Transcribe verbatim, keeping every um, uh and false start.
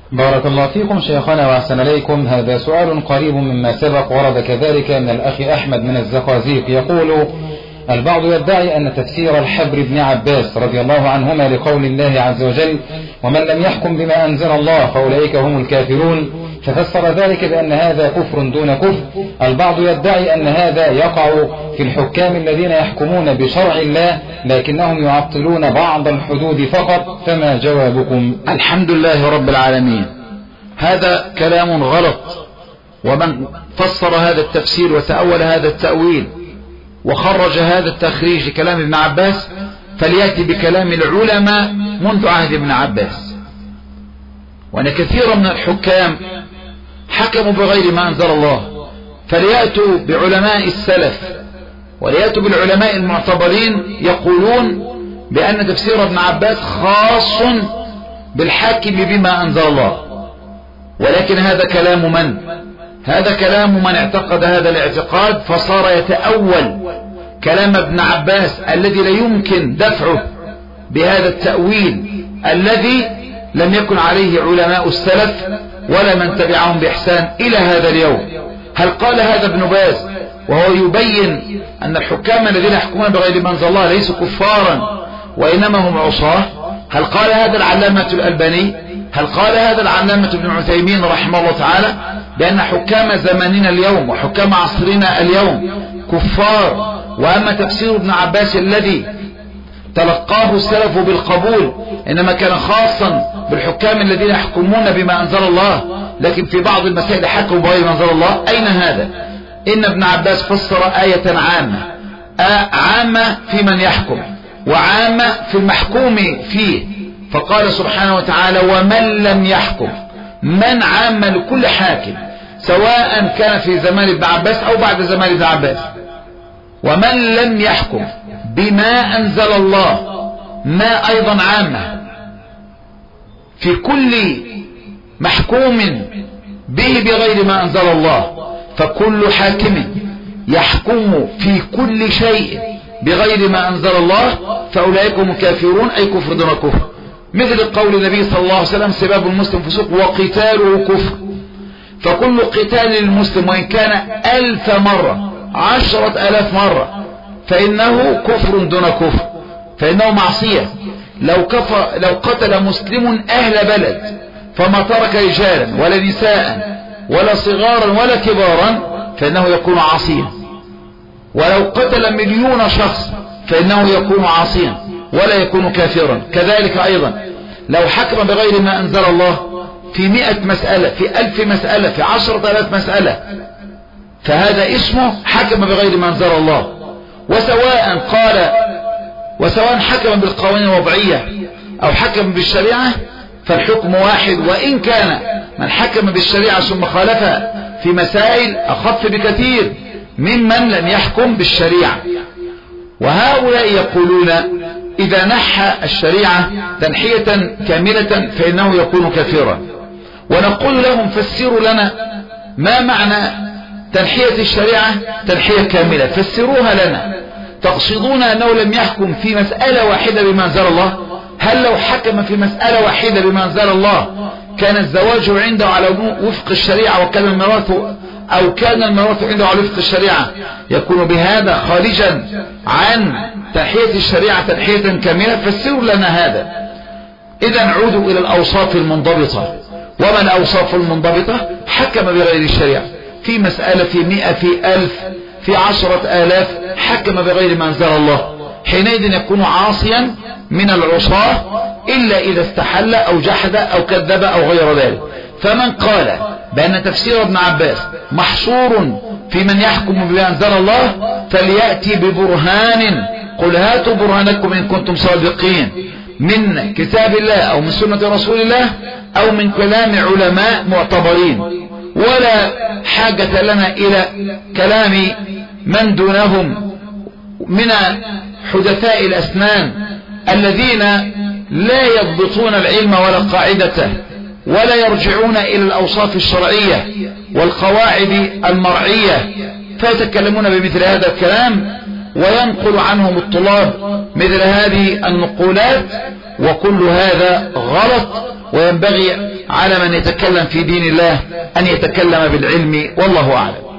بارك الله فيكم شيخنا وأحسن إليكم. هذا سؤال قريب مما سبق، ورد كذلك من الأخ أحمد من الزقازيق، يقول: البعض يدعي أن تفسير الحبر بن عباس رضي الله عنهما لقول الله عز وجل: ومن لم يحكم بما أنزل الله فأولئك هم الكافرون، ففسر ذلك بأن هذا كفر دون كفر. البعض يدعي أن هذا يقع في الحكام الذين يحكمون بشرع الله لكنهم يعطلون بعض الحدود فقط، فما جوابكم؟ الحمد لله رب العالمين. هذا كلام غلط، ومن فسر هذا التفسير وتأول هذا التأويل وخرج هذا التخريج لكلام ابن عباس فليأتي بكلام العلماء منذ عهد ابن عباس. وأن كثيرا من الحكام حكموا بغير ما أنزل الله، فليأتوا بعلماء السلف وليأتوا بالعلماء المعتبرين يقولون بأن تفسير ابن عباس خاص بالحاكم بما أنزل الله. ولكن هذا كلام من؟ هذا كلام من اعتقد هذا الاعتقاد فصار يتأول كلام ابن عباس الذي لا يمكن دفعه بهذا التأويل الذي لم يكن عليه علماء السلف ولا من تبعهم بإحسان إلى هذا اليوم. هل قال هذا ابن باز وهو يبين أن الحكام الذين يحكمون بغير ما أنزل الله ليسوا كفارا وإنما هم عصاة؟ هل قال هذا العلامة الألباني؟ هل قال هذا العلامة ابن عثيمين رحمه الله تعالى بأن حكام زماننا اليوم وحكام عصرنا اليوم كفار؟ وأما تفسير ابن عباس الذي تلقاه السلف بالقبول إنما كان خاصا بالحكام الذين يحكمون بما أنزل الله، لكن في بعض المسائل حكموا بغير ما أنزل الله، أين هذا؟ إن ابن عباس فسر آية عامة، آه عامة في من يحكم وعامة في المحكوم فيه، فقال سبحانه وتعالى: ومن لم يحكم، من عام لكل حاكم سواء كان في زمان ابن عباس أو بعد زمان ابن عباس. ومن لم يحكم بما أنزل الله، ما أيضا عامة في كل محكوم به بغير ما أنزل الله. فكل حاكم يحكم في كل شيء بغير ما أنزل الله فأولئك هم كافرون، أي كفر دون كفر. مثل قول النبي صلى الله عليه وسلم: سباب المسلم فسوق وقتاله كفر. فكل قتال للمسلم وإن كان ألف مرة عشرة ألاف مرة فإنه كفر دون كفر، فإنه معصية. لو, كفر لو قتل مسلم أهل بلد فما ترك رجالا ولا نساء ولا صغارا ولا كبارا فإنه يكون عاصيا. ولو قتل مليون شخص فإنه يكون عاصيا ولا يكون كافرا. كذلك أيضا لو حكم بغير ما أنزل الله في مئة مسألة، في ألف مسألة، في عشرة ألاف مسألة، فهذا اسمه حكم بغير ما أنزل الله. وسواء قال وسواء حكم بالقوانين الوضعية أو حكم بالشريعة فالحكم واحد، وإن كان من حكم بالشريعة ثم خالفها في مسائل أخف بكثير ممن لم يحكم بالشريعة. وهؤلاء يقولون إذا نحى الشريعة تنحية كاملة فإنه يكون كافرا. ونقول لهم: فسروا لنا ما معنى تنحية الشريعة تنحية كاملة، فسروها لنا. تقصدون أنه لم يحكم في مسألة واحدة بما أنزل الله؟ هل لو حكم في مسألة واحدة بما أنزل الله كان الزواج عنده على وفق الشريعة وكان الميراث أو كان الميراث عنده على وفق الشريعة يكون بهذا خارجا عن تنحية الشريعة تنحية كاملة؟ فسروا لنا هذا. إذا عودوا إلى الأوصاف المنضبطة. وما الأوصاف المنضبطة؟ حكم بغير الشريعة في مسألة، في مئة، في ألف، في عشرة آلاف، حكم بغير ما أنزل الله، حينئذ يكون عاصيا من العصاة إلا إذا استحل أو جحد أو كذب أو غير ذلك. فمن قال بأن تفسير ابن عباس محصور في من يحكم بما أنزل الله فليأتي ببرهان، قل هاتوا برهانكم إن كنتم صادقين، من كتاب الله أو من سنة رسول الله أو من كلام علماء معتبرين. ولا حاجة لنا إلى كلام من دونهم من حدثاء الأسنان الذين لا يضبطون العلم ولا قاعدته ولا يرجعون إلى الأوصاف الشرعية والقواعد المرعية، فيتكلمون بمثل هذا الكلام وينقل عنهم الطلاب مثل هذه النقولات، وكل هذا غلط. وينبغي على من يتكلم في دين الله أن يتكلم بالعلم، والله أعلم.